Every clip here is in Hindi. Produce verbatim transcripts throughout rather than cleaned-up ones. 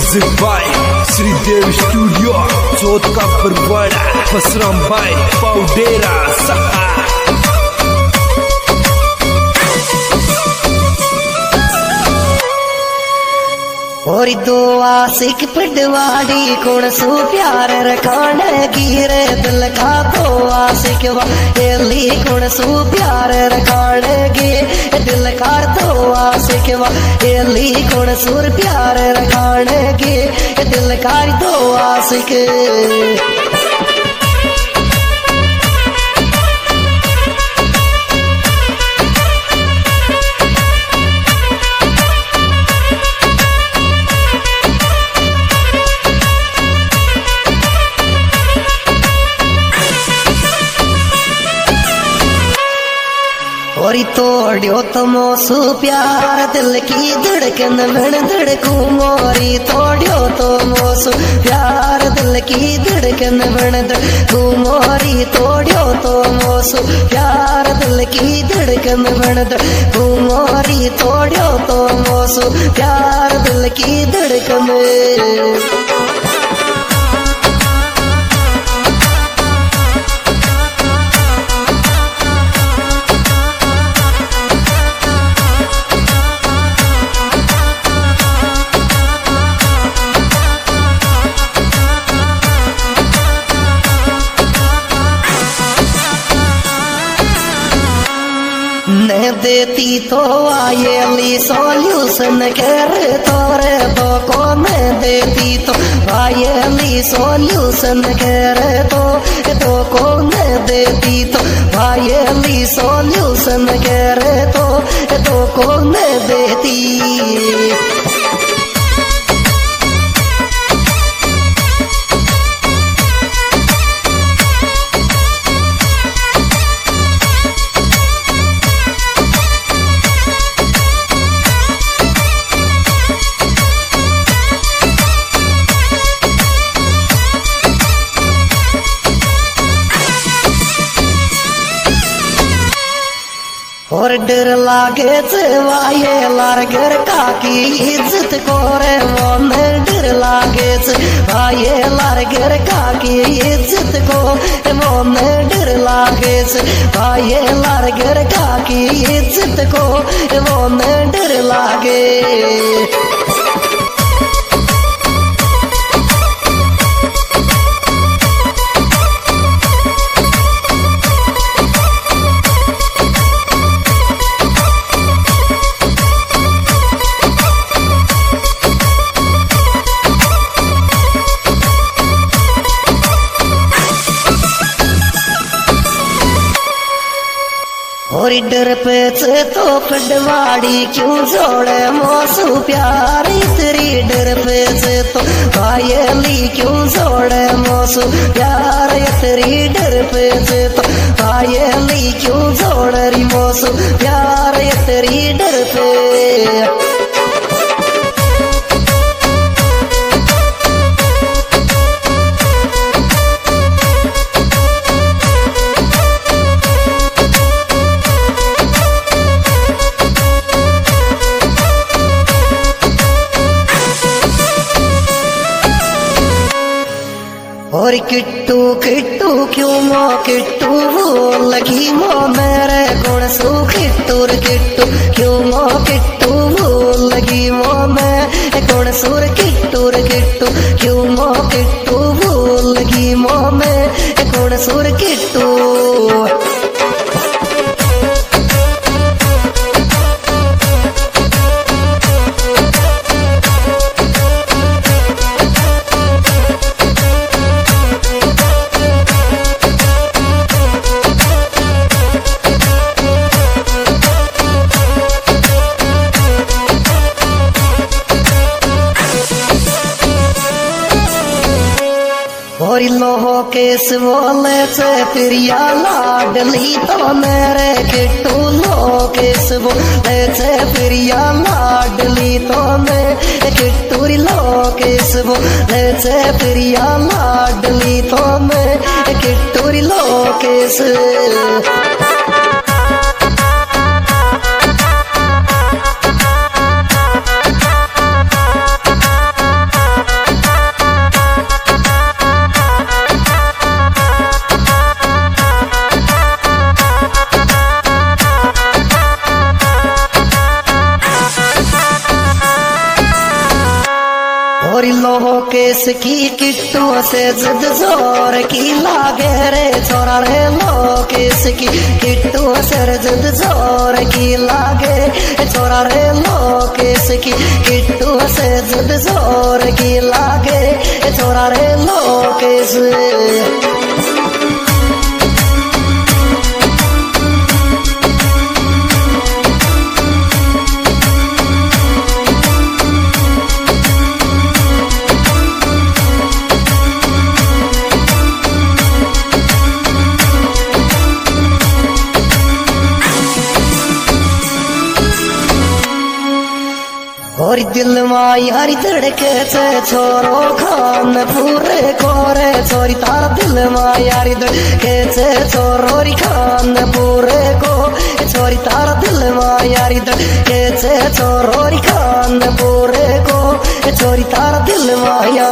म्यूजिक बाय श्रीदेव स्टूडियो चौथ का परवाड़ा बसराम भाई पाउडेरा सहा। और दो आशिक पडवाड़ी कौन सो प्यार रखान गिरे दिल का दो आशिक वाली कौन सो प्यार रखान गे दिल का दो आशिक वाली कौन सुर प्यार रखान गे दिल का दो आशिक। और तोड़ियो तमोसु प्यार दिल की धड़कन में धड़कू मोरी तोड़ियो तमोसु प्यार दिल की धड़कन में धड़कू मोरी तोड़ियो तमोसु प्यार दिल की धड़कन में धड़कू मोरी तोड़ियो तमोसु प्यार दिल की धड़कन में। न देती तो आयली सॉल्यूशन कर तोरे दो को न देती तो आयली सॉल्यूशन कर तो दो को न देती तो आयली सॉल्यूशन कर तो दो को न देती। और डर लागे वाये लारगर काकी इज्जत कोरे मन डर लागे वाये लारगर काकी इज्जत को मन डर लागे वाये लारगर काकी इज्जत को मन डर लागे। और डर पे तो पडवाड़ी क्यों जोड़े मोसू प्यार तेरी डर पे तो आयली क्यों जोड़े मोसू प्यार तेरी डर पे तो आयली क्यों जोड़ रही मोसू प्यार तेरी डर पे। और किट्टू किट्टू क्यों मो किट्टू वो लगी मो मेरे गुण सू किट्टू किट्टू क्यों मो किट्टू वो लगी मो मैं गुण सुर किट्टू किट्टू क्यों मो किट्टू वो लगी मो मैं गुण सुर किट्टू। और लोहो केस बोले से प्रिया लाडली तो मेरे किट्टू लोहो केस बोले से प्रिया लाडली तो मैं किट्टू लोहो केस बोले से प्रिया लाडली तो मैं किट्टू लोहो केस। लोकेश की किट्टू से जिद जोर की लागे रे छोरा रे लोकेश की किट्टू से जिद जोर की लागे छोरा रे लोकेश की किट्टू से जिद जोर की लागे छोरा रे लोकेश। और दिल माँ यारी धड़के से छोरो खान पूरे कोरे छोरी तारा दिल माँ यारी धड़के से छोरो खान पूरे को छोरी तारा दिल माँ यारी धड़के से छोरो खान पूरे को छोरी तारा दिल माया।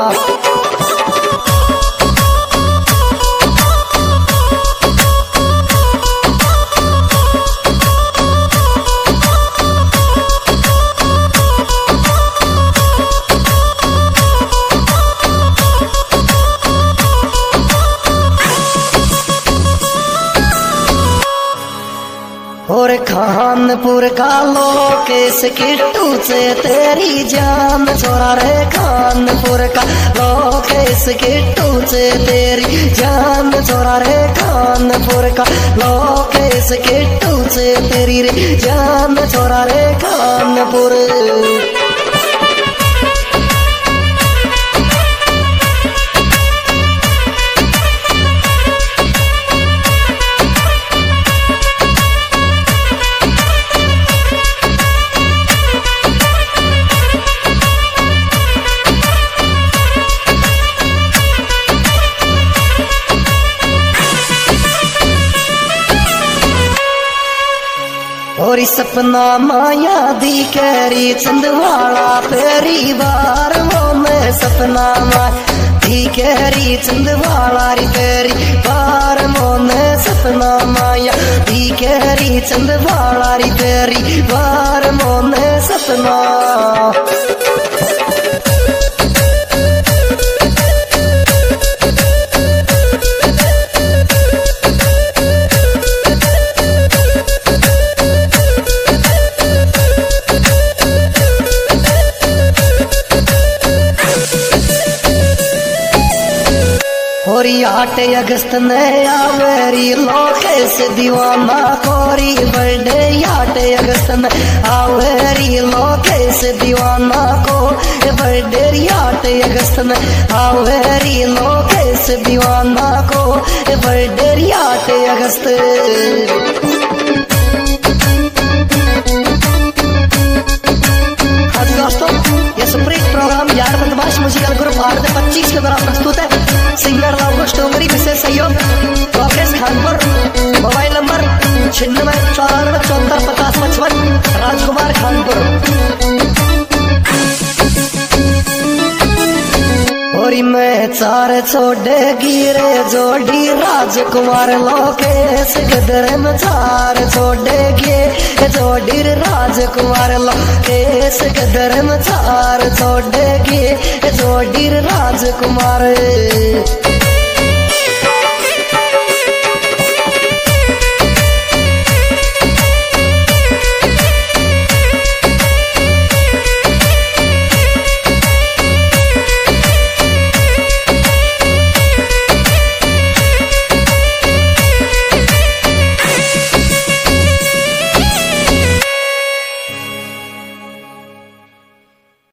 और खानपुर का लोकेश किट्टू से तेरी जान छोरा रे खानपुर का लोकेश किट्टू से तेरी जान छोरा रे खानपुर का लोकेश किट्टू से तेरी रे जान छोरा रे खानपुर। और सपना माया दी कैरी चंदवाड़ा तेरी बार वो मैं सपना माया दी कैरी चंदवाड़ा री तेरी बार मोने सपना माया दी कैरी चंदवाड़ा री तेरी बार मोने सपना। और आठ अगस्त ने आवेरी लोकेश दीवाना कोरी बर्थडे आठ अगस्त में आवेरी लोकेश दीवाना को बर्थडे आठ अगस्त में आवेरी लोकेश दीवाना को बर्थडे आठ अगस्त। दोस्तों ये सुप्रीत प्रोग्राम यार बदमाश म्यूजिकल ग्रुप आठ पच्चीस के द्वारा प्रस्तुत है। सिंगर लाउकुश डोंगरी विशेष सहयोग लोकेश खानपुर। मोबाइल नंबर छिन्नवे चौरानवे चौहत्तर पचास पचपन राजकुमार खानपुर। और मैं चार छोड़े गिरे जोड़ी राजकुमार लोकेश गदर में चार छोड़े गे जोड़ी राजकुमार लोकेश गदर में चार छोड़े गे जोड़ी राजकुमार।